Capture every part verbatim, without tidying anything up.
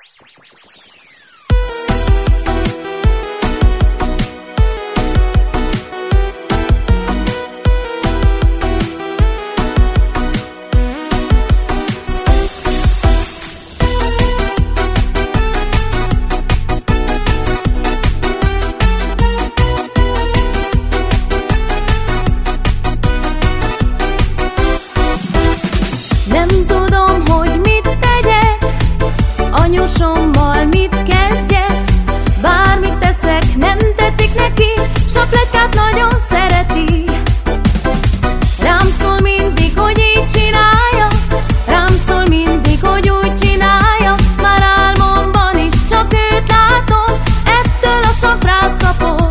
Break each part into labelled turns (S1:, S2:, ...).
S1: Anyósommal mit kezdjek? Bármit teszek, nem tetszik neki, Sapletykát nagyon szereti. Rám szól mindig, hogy így csinálja, rám szól mindig, hogy úgy csinálja. Már álmomban is csak őt látom, ettől a safrász kapok.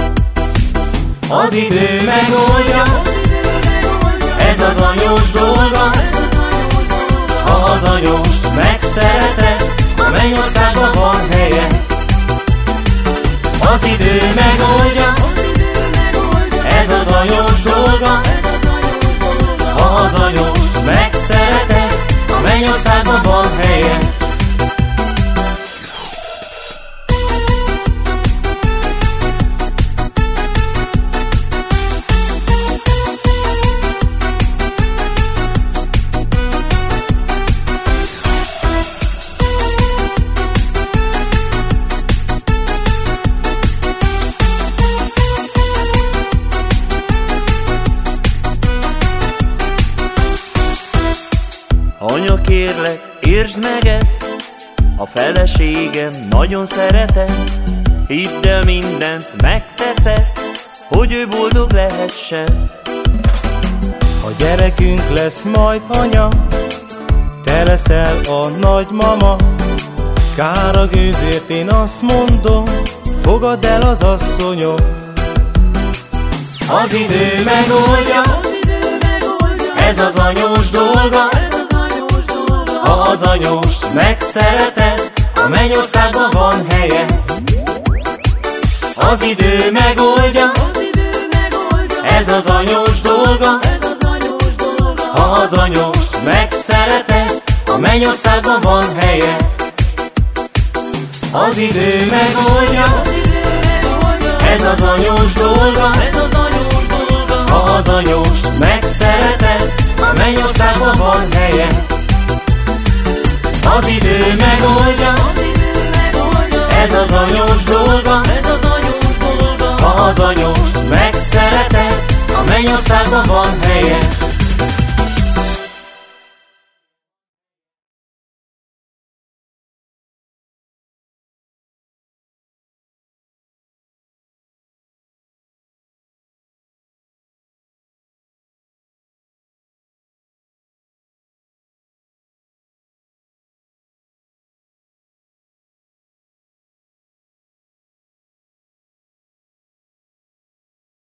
S2: Az idő megoldja, ez az anyós dolga. Ha az anyóst megszereted, a mennyországban van helye. Az idő megoldja, ez az anyós dolga. Ha az anyóst megszereted, a mennyországban van helye. Anya, kérlek, értsd meg ezt, a feleségem nagyon szeretem. Hidd el, mindent megteszek, hogy ő boldog lehessen.
S3: A gyerekünk lesz majd anya, te leszel a nagymama. Kár a gőzért, én azt mondom, fogadd el az asszonyom.
S2: Az idő megoldja, ez az anyós dolga. Ha az anyóst megszereted, a mennyországban van helye. Az idő megoldja, ez az anyós dolga. Ha az anyóst megszereted, a mennyországban van helye. Az idő megoldja, ez az anyós dolga. Ha az anyóst megszereted, a mennyországban van helye. Az idő megoldja, ez az anyós dolga. Ha az anyóst megszereted, a mennyországban van helye.